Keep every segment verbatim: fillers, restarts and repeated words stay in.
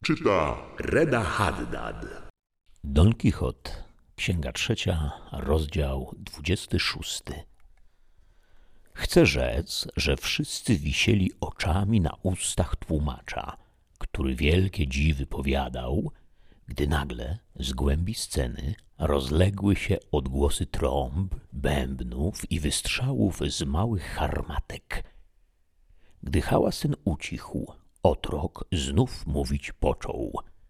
Czyta Reda Haddad. Don Kichot, księga trzecia, rozdział dwudziesty szósty. Chcę rzec, że wszyscy wisieli oczami na ustach tłumacza, który wielkie dziwy powiadał, gdy nagle z głębi sceny rozległy się odgłosy trąb, bębnów i wystrzałów z małych harmatek. Gdy hałas ten ucichł, otrok znów mówić począł.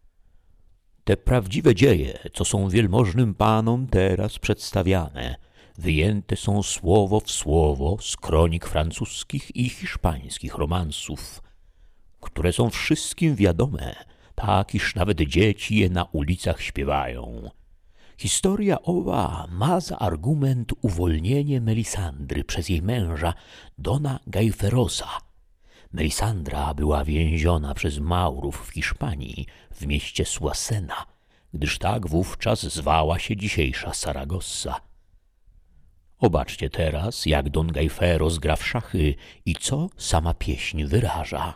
Te prawdziwe dzieje, co są wielmożnym panom teraz przedstawiane, wyjęte są słowo w słowo z kronik francuskich i hiszpańskich romansów, które są wszystkim wiadome, tak iż nawet dzieci je na ulicach śpiewają. Historia owa ma za argument uwolnienie Melisandry przez jej męża, Dona Gaiferosa. Melisandra była więziona przez Maurów w Hiszpanii, w mieście Suasena, gdyż tak wówczas zwała się dzisiejsza Saragossa. Obaczcie teraz, jak Don Gaiferos gra w szachy i co sama pieśń wyraża.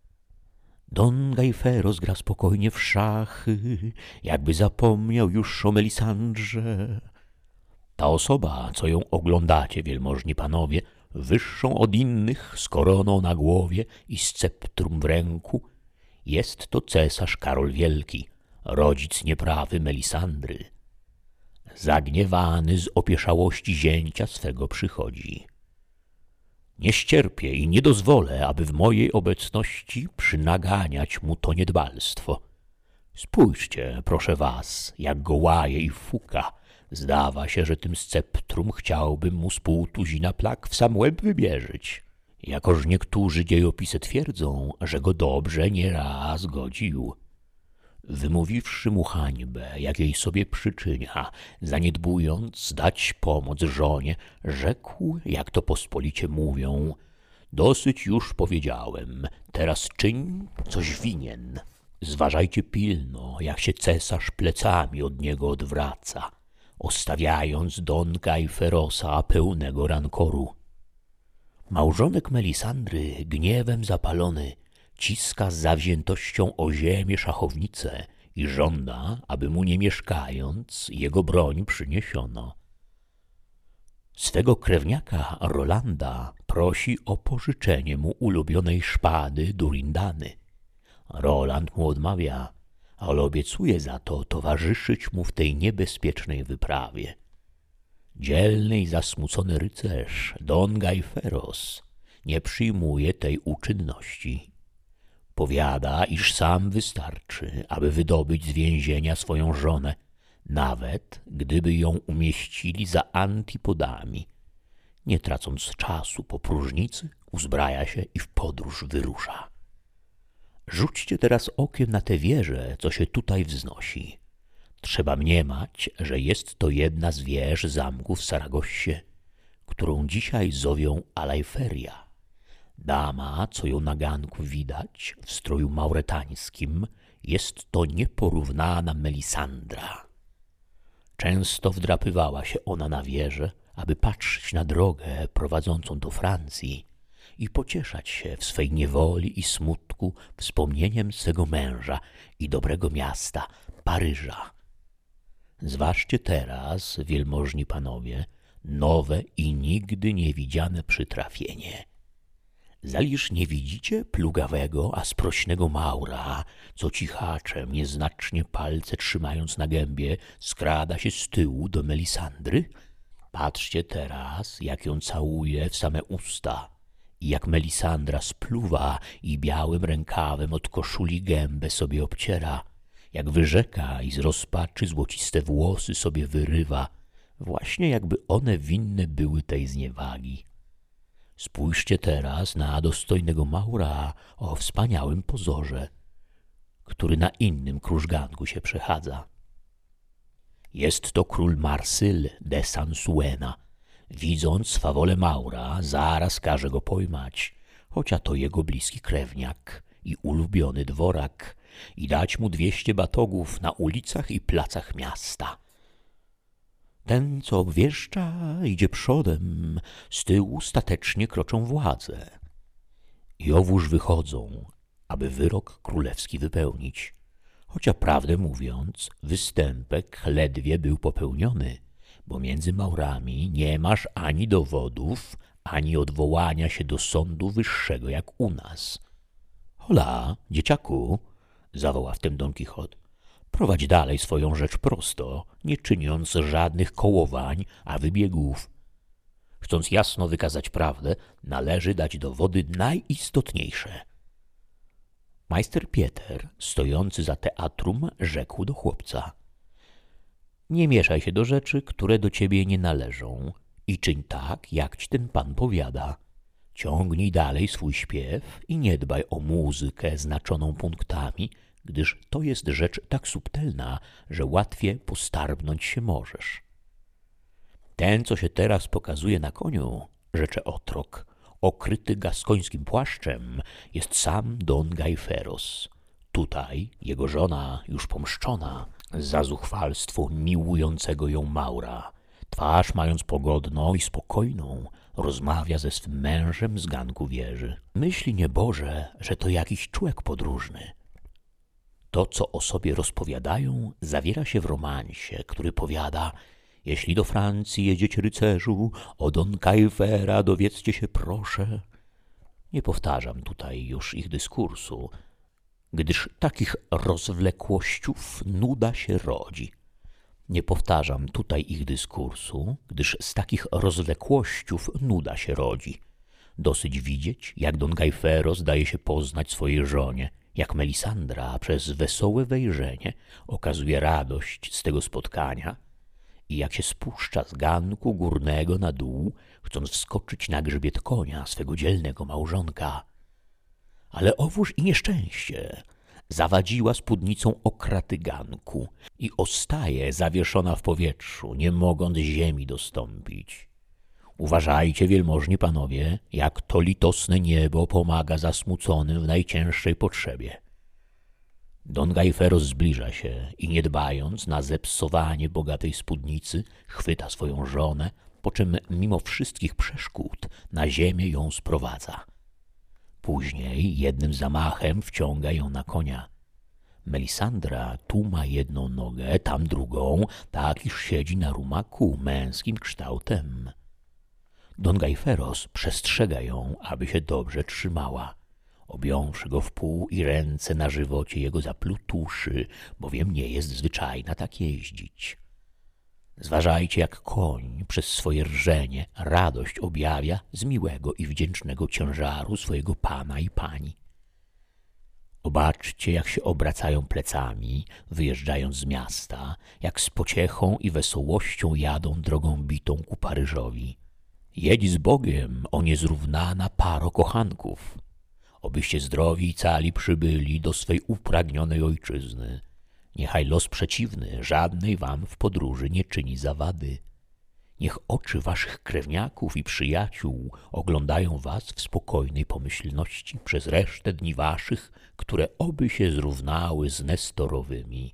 Don Gaiferos gra spokojnie w szachy, jakby zapomniał już o Melisandrze. Ta osoba, co ją oglądacie, wielmożni panowie, wyższą od innych, z koroną na głowie i sceptrum w ręku, jest to cesarz Karol Wielki, rodzic nieprawy Melisandry. Zagniewany z opieszałości zięcia swego przychodzi. Nie ścierpię i nie dozwolę, aby w mojej obecności przynaganiać mu to niedbalstwo. Spójrzcie, proszę was, jak go łaje i fuka. Zdawa się, że tym sceptrum chciałbym mu z pół tuzina plag w sam łeb wybierzyć. Jakoż niektórzy dziejopisy twierdzą, że go dobrze nieraz godził. Wymówiwszy mu hańbę, jakiej sobie przyczynia, zaniedbując dać pomoc żonie, rzekł, jak to pospolicie mówią: dosyć już powiedziałem, teraz czyń, coś winien. Zważajcie pilno, jak się cesarz plecami od niego odwraca, ostawiając Don Gaiferosa pełnego rankoru. Małżonek Melisandry, gniewem zapalony, ciska z zawziętością o ziemię szachownicę i żąda, aby mu nie mieszkając jego broń przyniesiono. Swego krewniaka Rolanda prosi o pożyczenie mu ulubionej szpady Durindany. Roland mu odmawia, ale obiecuje za to towarzyszyć mu w tej niebezpiecznej wyprawie. Dzielny i zasmucony rycerz Don Gaiferos nie przyjmuje tej uczynności. Powiada, iż sam wystarczy, aby wydobyć z więzienia swoją żonę, nawet gdyby ją umieścili za antipodami. Nie tracąc czasu po próżnicy, uzbraja się i w podróż wyrusza. Rzućcie teraz okiem na tę wieżę, co się tutaj wznosi. Trzeba mniemać, że jest to jedna z wież zamku w Saragossie, którą dzisiaj zowią Alaiferia. Dama, co ją na ganku widać, w stroju mauretańskim, jest to nieporównana Melisandra. Często wdrapywała się ona na wieżę, aby patrzeć na drogę prowadzącą do Francji i pocieszać się w swej niewoli i smutku wspomnieniem swego męża i dobrego miasta, Paryża. Zważcie teraz, wielmożni panowie, nowe i nigdy niewidziane przytrafienie. Zaliż nie widzicie plugawego, a sprośnego Maura, co cichaczem, nieznacznie palce trzymając na gębie, skrada się z tyłu do Melisandry? Patrzcie teraz, jak ją całuje w same usta i jak Melisandra spluwa i białym rękawem od koszuli gębę sobie obciera, jak wyrzeka i z rozpaczy złociste włosy sobie wyrywa, właśnie jakby one winne były tej zniewagi. Spójrzcie teraz na dostojnego Maura o wspaniałym pozorze, który na innym krużganku się przechadza. Jest to król Marsyl de Sansuena. Widząc swawolę Maura, zaraz każe go pojmać, chocia to jego bliski krewniak i ulubiony dworak, i dać mu dwieście batogów na ulicach i placach miasta. Ten, co obwieszcza, idzie przodem, z tyłu statecznie kroczą władze. I owóż wychodzą, aby wyrok królewski wypełnić. Chociaż prawdę mówiąc, występek ledwie był popełniony, bo między Maurami nie masz ani dowodów, ani odwołania się do sądu wyższego jak u nas. Hola, dzieciaku, zawoła wtem Don Kichot, prowadź dalej swoją rzecz prosto, nie czyniąc żadnych kołowań, a wybiegów. Chcąc jasno wykazać prawdę, należy dać dowody najistotniejsze. Majster Pieter, stojący za teatrum, rzekł do chłopca. Nie mieszaj się do rzeczy, które do ciebie nie należą i czyń tak, jak ci ten pan powiada. Ciągnij dalej swój śpiew i nie dbaj o muzykę znaczoną punktami, gdyż to jest rzecz tak subtelna, że łatwiej postarbnąć się możesz. Ten, co się teraz pokazuje na koniu, rzecze otrok, okryty gaskońskim płaszczem, jest sam Don Gaiferos. Tutaj jego żona, już pomszczona, za zuchwalstwo miłującego ją Maura, twarz mając pogodną i spokojną, rozmawia ze swym mężem z ganku wieży. Myśli nieboże, że to jakiś człek podróżny. To, co o sobie rozpowiadają, zawiera się w romansie, który powiada: jeśli do Francji jedziecie, rycerzu, o Don Gaifera dowiedzcie się proszę. Nie powtarzam tutaj już ich dyskursu, gdyż takich rozwlekłościów nuda się rodzi. Nie powtarzam tutaj ich dyskursu, gdyż z takich rozwlekłościów nuda się rodzi. Dosyć widzieć, jak Don Gaiferos daje się poznać swojej żonie, jak Melisandra przez wesołe wejrzenie okazuje radość z tego spotkania i jak się spuszcza z ganku górnego na dół, chcąc wskoczyć na grzbiet konia swego dzielnego małżonka. Ale owóż i nieszczęście zawadziła spódnicą okraty ganku i ostaje zawieszona w powietrzu, nie mogąc ziemi dostąpić. Uważajcie, wielmożni panowie, jak to litosne niebo pomaga zasmuconym w najcięższej potrzebie. Don Gaiferos zbliża się i nie dbając na zepsowanie bogatej spódnicy, chwyta swoją żonę, po czym mimo wszystkich przeszkód na ziemię ją sprowadza. Później jednym zamachem wciąga ją na konia. Melisandra tu ma jedną nogę, tam drugą, tak iż siedzi na rumaku męskim kształtem. Don Gaiferos przestrzega ją, aby się dobrze trzymała. Objąwszy go w pół i ręce na żywocie jego zaplutuszy, bowiem nie jest zwyczajna tak jeździć. Zważajcie, jak koń przez swoje rżenie radość objawia z miłego i wdzięcznego ciężaru swojego pana i pani. Obaczcie, jak się obracają plecami, wyjeżdżając z miasta, jak z pociechą i wesołością jadą drogą bitą ku Paryżowi. Jedź z Bogiem, o niezrównana paro kochanków, obyście zdrowi i cali przybyli do swej upragnionej ojczyzny. Niechaj los przeciwny żadnej wam w podróży nie czyni zawady. Niech oczy waszych krewniaków i przyjaciół oglądają was w spokojnej pomyślności przez resztę dni waszych, które oby się zrównały z Nestorowymi.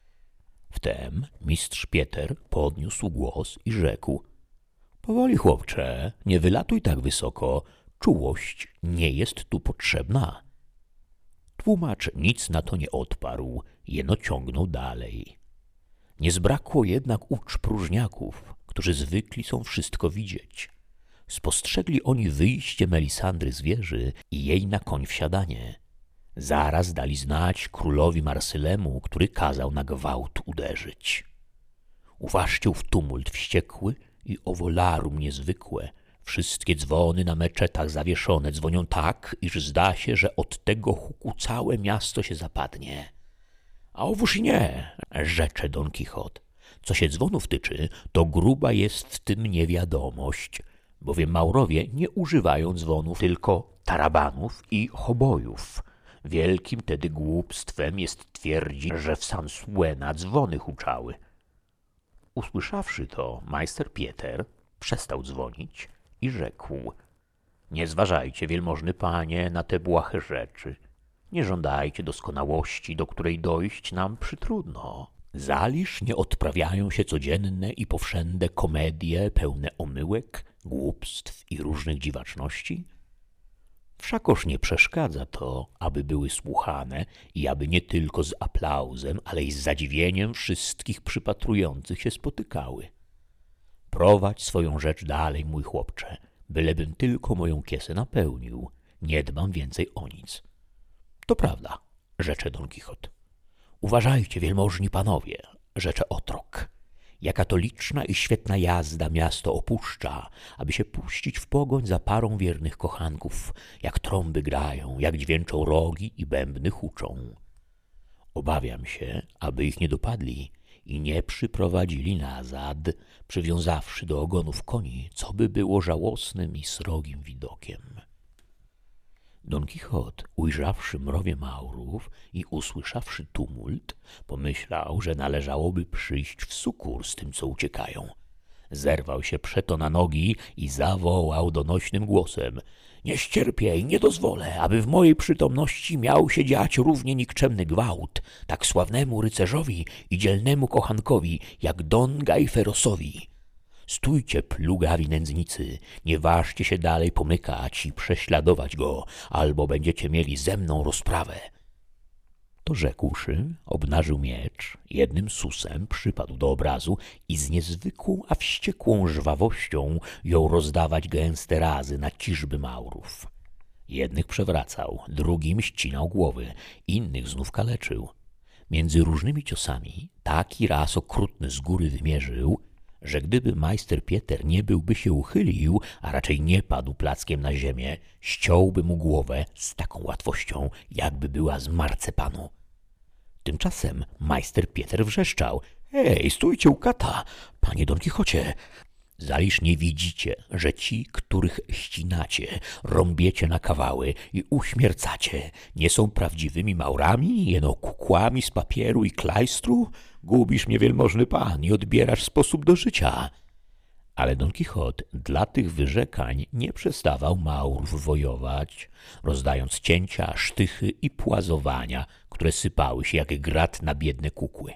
Wtem mistrz Pieter podniósł głos i rzekł: powoli, chłopcze, nie wylatuj tak wysoko, czułość nie jest tu potrzebna. Tłumacz nic na to nie odparł, jeno ciągnął dalej. Nie zbrakło jednak ucz próżniaków, którzy zwykli są wszystko widzieć. Spostrzegli oni wyjście Melisandry z wieży i jej na koń wsiadanie. Zaraz dali znać królowi Marsylemu, który kazał na gwałt uderzyć. Uważcie ów tumult wściekły i owo larum niezwykłe. Wszystkie dzwony na meczetach zawieszone dzwonią tak, iż zda się, że od tego huku całe miasto się zapadnie. A owóż i nie, rzecze Don Kichot. Co się dzwonów tyczy, to gruba jest w tym niewiadomość, bowiem Maurowie nie używają dzwonów, tylko tarabanów i hobojów. Wielkim tedy głupstwem jest twierdzić, że w Sansuena dzwony huczały. Usłyszawszy to, majster Pieter przestał dzwonić i rzekł: nie zważajcie, wielmożny panie, na te błahe rzeczy. Nie żądajcie doskonałości, do której dojść nam przytrudno. Zaliż nie odprawiają się codzienne i powszednie komedie pełne omyłek, głupstw i różnych dziwaczności? Wszakoż nie przeszkadza to, aby były słuchane i aby nie tylko z aplauzem, ale i z zadziwieniem wszystkich przypatrujących się spotykały. Prowadź swoją rzecz dalej, mój chłopcze, bylebym tylko moją kiesę napełnił, nie dbam więcej o nic. To prawda, rzecze Don Kichot. Uważajcie, wielmożni panowie, rzecze otrok. Jaka to liczna i świetna jazda miasto opuszcza, aby się puścić w pogoń za parą wiernych kochanków, jak trąby grają, jak dźwięczą rogi i bębny huczą. Obawiam się, aby ich nie dopadli i nie przyprowadzili nazad, przywiązawszy do ogonów koni, co by było żałosnym i srogim widokiem. Don Kichot, ujrzawszy mrowie Maurów i usłyszawszy tumult, pomyślał, że należałoby przyjść w sukór z tym, co uciekają. Zerwał się przeto na nogi i zawołał donośnym głosem: nie ścierpię i nie dozwolę, aby w mojej przytomności miał się dziać równie nikczemny gwałt tak sławnemu rycerzowi i dzielnemu kochankowi, jak Don Gaiferosowi. Stójcie, plugawi nędznicy, nie ważcie się dalej pomykać i prześladować go, albo będziecie mieli ze mną rozprawę. To rzekłszy, obnażył miecz, jednym susem przypadł do obrazu i z niezwykłą, a wściekłą żwawością jął rozdawać gęste razy na ciżby Maurów. Jednych przewracał, drugim ścinał głowy, innych znów kaleczył. Między różnymi ciosami taki raz okrutny z góry wymierzył, że gdyby majster Pieter nie byłby się uchylił, a raczej nie padł plackiem na ziemię, ściąłby mu głowę z taką łatwością, jakby była z marcepanu. Tymczasem majster Pieter wrzeszczał: Ej, stójcie u kata, panie Don Kichocie! Zaliż nie widzicie, że ci, których ścinacie, rąbiecie na kawały i uśmiercacie, nie są prawdziwymi Maurami, jeno kukłami z papieru i klajstru? Gubisz mnie, wielmożny pan, i odbierasz sposób do życia. Ale Don Kichot dla tych wyrzekań nie przestawał Maurów wojować, rozdając cięcia, sztychy i płazowania, które sypały się jak grat na biedne kukły.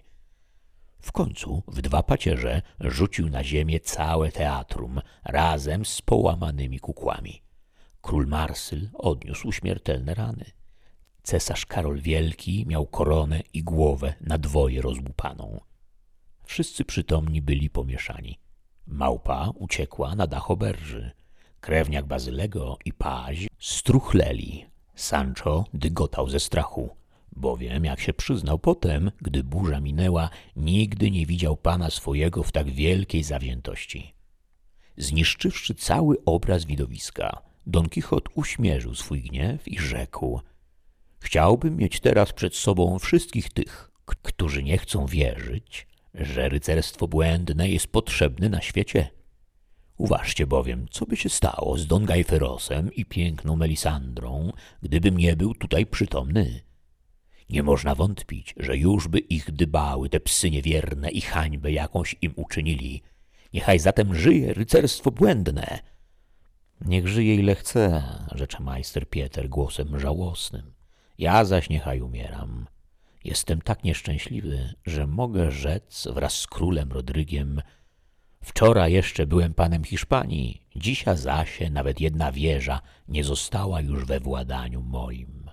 W końcu w dwa pacierze rzucił na ziemię całe teatrum razem z połamanymi kukłami. Król Marsyl odniósł śmiertelne rany. Cesarz Karol Wielki miał koronę i głowę na dwoje rozłupaną. Wszyscy przytomni byli pomieszani. Małpa uciekła na dach oberży. Krewniak Bazylego i Paź struchleli. Sancho dygotał ze strachu, bowiem, jak się przyznał potem, gdy burza minęła, nigdy nie widział pana swojego w tak wielkiej zawziętości. Zniszczywszy cały obraz widowiska, Don Kichot uśmierzył swój gniew i rzekł: chciałbym mieć teraz przed sobą wszystkich tych, którzy nie chcą wierzyć, że rycerstwo błędne jest potrzebne na świecie. Uważcie bowiem, co by się stało z Don Gaiferosem i piękną Melisandrą, gdybym nie był tutaj przytomny. Nie można wątpić, że już by ich dybały te psy niewierne i hańbę jakąś im uczynili. Niechaj zatem żyje rycerstwo błędne. Niech żyje ile chce, rzecze majster Pieter głosem żałosnym. Ja zaś niechaj umieram. Jestem tak nieszczęśliwy, że mogę rzec wraz z królem Rodrygiem: wczoraj jeszcze byłem panem Hiszpanii, dzisiaj zaś nawet jedna wieża nie została już we władaniu moim.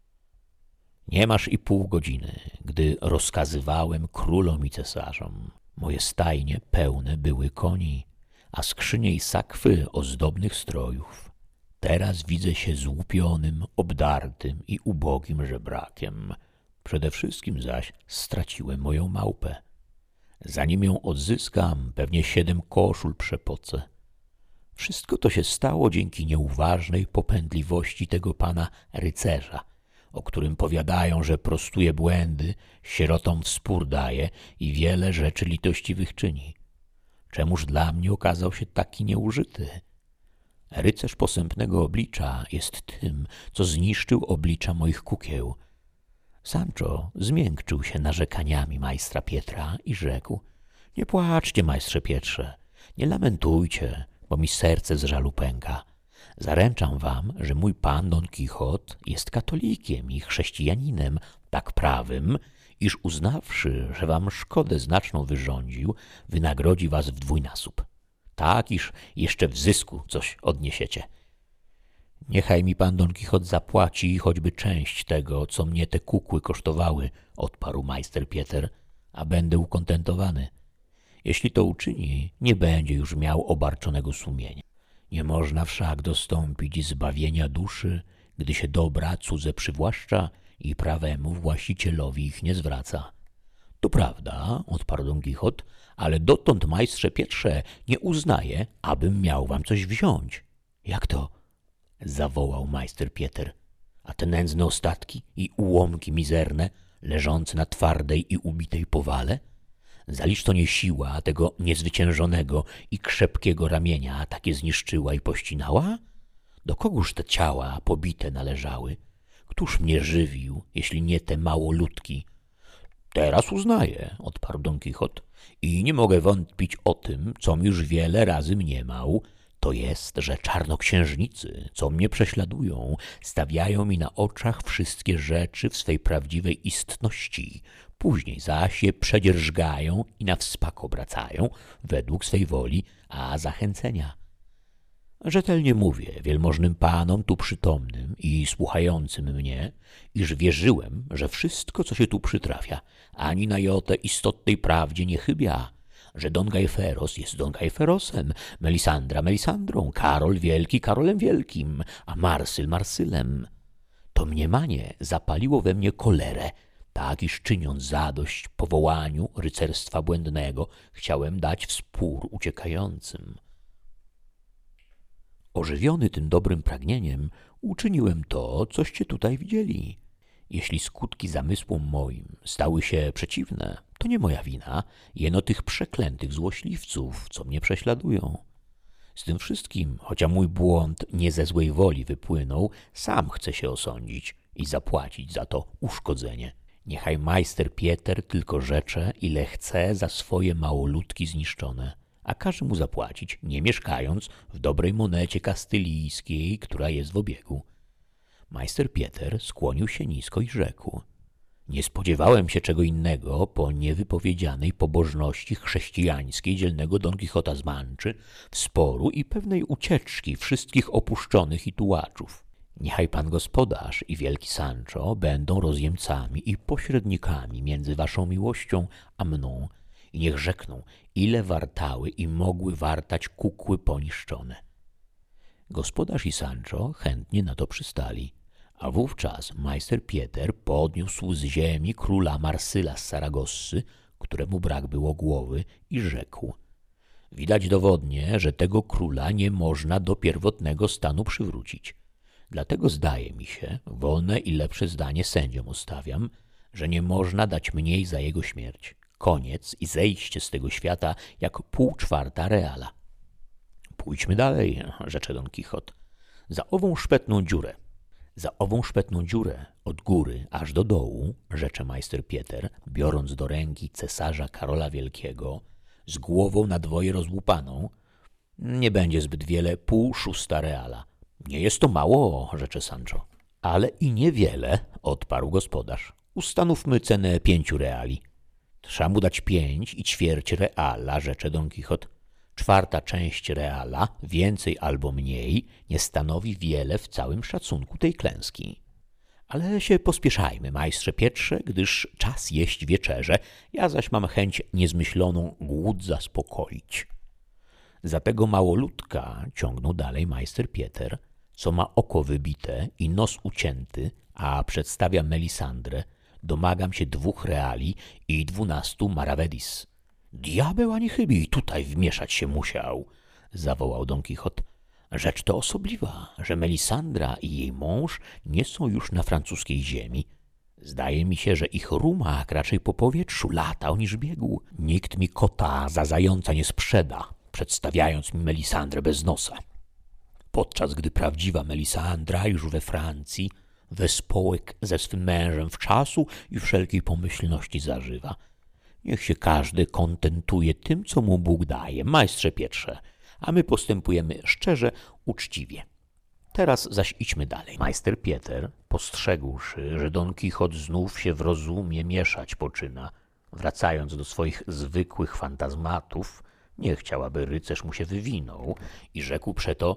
Nie masz i pół godziny, gdy rozkazywałem królom i cesarzom. Moje stajnie pełne były koni, a skrzynie i sakwy ozdobnych strojów. Teraz widzę się złupionym, obdartym i ubogim żebrakiem. Przede wszystkim zaś straciłem moją małpę. Zanim ją odzyskam, pewnie siedem koszul przepocę. Wszystko to się stało dzięki nieuważnej popędliwości tego pana rycerza, o którym powiadają, że prostuje błędy, sierotom wspór daje i wiele rzeczy litościwych czyni. Czemuż dla mnie okazał się taki nieużyty? Rycerz posępnego oblicza jest tym, co zniszczył oblicza moich kukieł. Sancho zmiękczył się narzekaniami majstra Pietra i rzekł: nie płaczcie, majstrze Pietrze, nie lamentujcie, bo mi serce z żalu pęka. Zaręczam wam, że mój pan Don Kichot jest katolikiem i chrześcijaninem tak prawym, iż uznawszy, że wam szkodę znaczną wyrządził, wynagrodzi was w dwójnasób. Tak, iż jeszcze w zysku coś odniesiecie. Niechaj mi pan Don Kichot zapłaci choćby część tego, co mnie te kukły kosztowały, odparł majster Pieter, a będę ukontentowany. Jeśli to uczyni, nie będzie już miał obarczonego sumienia. Nie można wszak dostąpić zbawienia duszy, gdy się dobra cudze przywłaszcza i prawemu właścicielowi ich nie zwraca. To prawda, odparł Don Kichot, ale dotąd, majstrze Pietrze, nie uznaję, abym miał wam coś wziąć. Jak to? Zawołał majster Pieter. A te nędzne ostatki i ułomki mizerne, leżące na twardej i ubitej powale? Zalicz to nie siła tego niezwyciężonego i krzepkiego ramienia takie zniszczyła i pościnała? Do kogóż te ciała pobite należały? Któż mnie żywił, jeśli nie te małoludki? Teraz uznaję, odparł Don Kichot, i nie mogę wątpić o tym, com już wiele razy mniemał, to jest, że czarnoksiężnicy, co mnie prześladują, stawiają mi na oczach wszystkie rzeczy w swej prawdziwej istności, później zaś je przedzierżgają i na wspak obracają, według swej woli, a zachęcenia. Rzetelnie mówię wielmożnym panom tu przytomnym i słuchającym mnie, iż wierzyłem, że wszystko, co się tu przytrafia, ani na jotę istotnej prawdzie nie chybia, że Don Gaiferos jest Don Gaiferosem, Melisandra Melisandrą, Karol Wielki Karolem Wielkim, a Marsyl Marsylem. To mniemanie zapaliło we mnie kolerę, tak iż czyniąc zadość powołaniu rycerstwa błędnego, chciałem dać w spór uciekającym. Ożywiony tym dobrym pragnieniem, uczyniłem to, coście tutaj widzieli. Jeśli skutki zamysłom moim stały się przeciwne, to nie moja wina, jeno tych przeklętych złośliwców, co mnie prześladują. Z tym wszystkim, chociaż mój błąd nie ze złej woli wypłynął, sam chcę się osądzić i zapłacić za to uszkodzenie. Niechaj majster Pieter tylko rzecze, ile chce za swoje małoludki zniszczone, a każe mu zapłacić, nie mieszkając w dobrej monecie kastylijskiej, która jest w obiegu. Majster Pieter skłonił się nisko i rzekł: nie spodziewałem się czego innego po niewypowiedzianej pobożności chrześcijańskiej dzielnego Don Kichota z Manczy, sporu i pewnej ucieczki wszystkich opuszczonych i tułaczów. Niechaj pan gospodarz i wielki Sancho będą rozjemcami i pośrednikami między waszą miłością a mną i niech rzekną, ile wartały i mogły wartać kukły poniszczone. Gospodarz i Sancho chętnie na to przystali, a wówczas majster Pieter podniósł z ziemi króla Marsyla z Saragossy, któremu brak było głowy, i rzekł: widać dowodnie, że tego króla nie można do pierwotnego stanu przywrócić. Dlatego zdaje mi się, wolne i lepsze zdanie sędziom ustawiam, że nie można dać mniej za jego śmierć, koniec i zejście z tego świata jak pół czwarta reala. Pójdźmy dalej, rzecze Don Kichot. Za ową szpetną dziurę, za ową szpetną dziurę od góry aż do dołu, rzecze majster Pieter, biorąc do ręki cesarza Karola Wielkiego, z głową na dwoje rozłupaną, nie będzie zbyt wiele pół szósta reala. Nie jest to mało, rzecze Sancho. Ale i niewiele, odparł gospodarz. Ustanówmy cenę pięciu reali. Trzeba mu dać pięć i ćwierć reala, rzecze Don Kichot. Czwarta część reala, więcej albo mniej, nie stanowi wiele w całym szacunku tej klęski. Ale się pospieszajmy, majstrze Pietrze, gdyż czas jeść wieczerze, ja zaś mam chęć niezmyśloną głód zaspokoić. Za tego małoludka, ciągnął dalej majster Pieter, co ma oko wybite i nos ucięty, a przedstawia Melisandrę, domagam się dwóch reali i dwunastu maravedis. Diabeł ani chybi tutaj wmieszać się musiał, zawołał Don Kichot. Rzecz to osobliwa, że Melisandra i jej mąż nie są już na francuskiej ziemi. Zdaje mi się, że ich rumak raczej po powietrzu latał niż biegł. Nikt mi kota za zająca nie sprzeda, przedstawiając mi Melisandrę bez nosa. Podczas gdy prawdziwa Melisandra już we Francji, wespołek ze swym mężem w czasu i wszelkiej pomyślności zażywa. Niech się każdy kontentuje tym, co mu Bóg daje, majstrze Pietrze, a my postępujemy szczerze, uczciwie. Teraz zaś idźmy dalej. Majster Pieter, postrzegłszy, że Don Kichot znów się w rozumie mieszać poczyna, wracając do swoich zwykłych fantazmatów, nie chciał, aby rycerz mu się wywinął i rzekł przeto: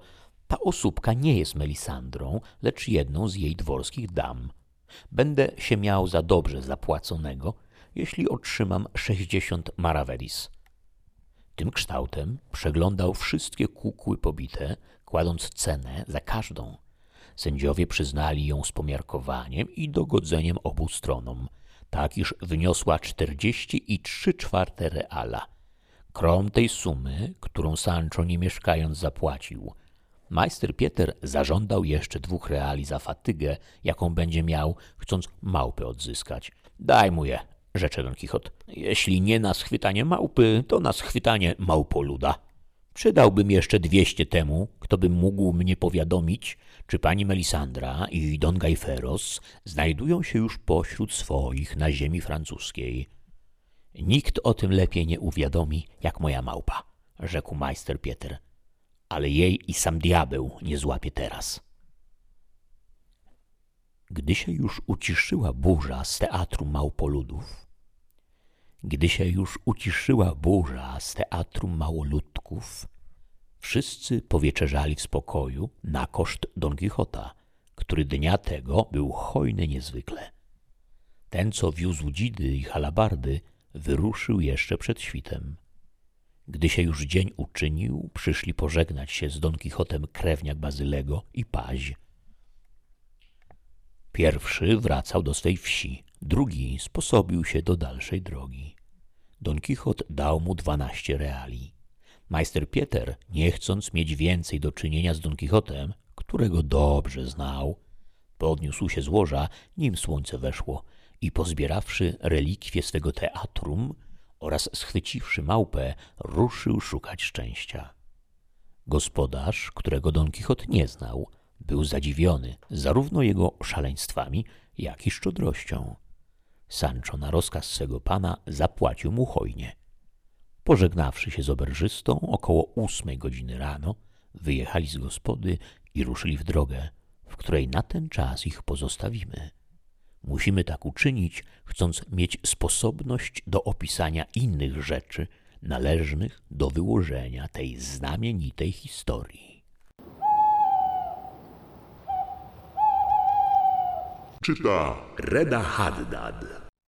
Ta osóbka nie jest Melisandrą, lecz jedną z jej dworskich dam. Będę się miał za dobrze zapłaconego, jeśli otrzymam sześćdziesiąt maravedis. Tym kształtem przeglądał wszystkie kukły pobite, kładąc cenę za każdą. Sędziowie przyznali ją z pomiarkowaniem i dogodzeniem obu stronom, tak iż wyniosła czterdzieści i trzy czwarte reala. Krom tej sumy, którą Sancho nie mieszkając zapłacił. Majster Pieter zażądał jeszcze dwóch reali za fatygę, jaką będzie miał, chcąc małpę odzyskać. Daj mu je, rzecze Don Kichot. Jeśli nie na schwytanie małpy, to na schwytanie małpoluda. Przydałbym jeszcze dwieście temu, kto by mógł mnie powiadomić, czy pani Melisandra i Don Gaiferos znajdują się już pośród swoich na ziemi francuskiej. Nikt o tym lepiej nie uwiadomi, jak moja małpa, rzekł majster Pieter, ale jej i sam diabeł nie złapie teraz. Gdy się już uciszyła burza z teatru małpoludów, gdy się już uciszyła burza z teatru małoludków, wszyscy powieczerzali w spokoju na koszt Don Kichota, który dnia tego był hojny niezwykle. Ten, co wiózł dzidy i halabardy, wyruszył jeszcze przed świtem. Gdy się już dzień uczynił, przyszli pożegnać się z Don Kichotem krewniak Bazylego i Paź. Pierwszy wracał do swej wsi, drugi sposobił się do dalszej drogi. Don Kichot dał mu dwanaście reali. Majster Pieter, nie chcąc mieć więcej do czynienia z Don Kichotem, którego dobrze znał, podniósł się z łoża, nim słońce weszło i pozbierawszy relikwie swego teatrum oraz schwyciwszy małpę, ruszył szukać szczęścia. Gospodarz, którego Don Kichot nie znał, był zadziwiony zarówno jego szaleństwami, jak i szczodrością. Sancho na rozkaz swego pana zapłacił mu hojnie. Pożegnawszy się z oberżystą około ósmej godziny rano, wyjechali z gospody i ruszyli w drogę, w której na ten czas ich pozostawimy. Musimy tak uczynić, chcąc mieć sposobność do opisania innych rzeczy należnych do wyłożenia tej znamienitej historii. Czyta Reda Haddad.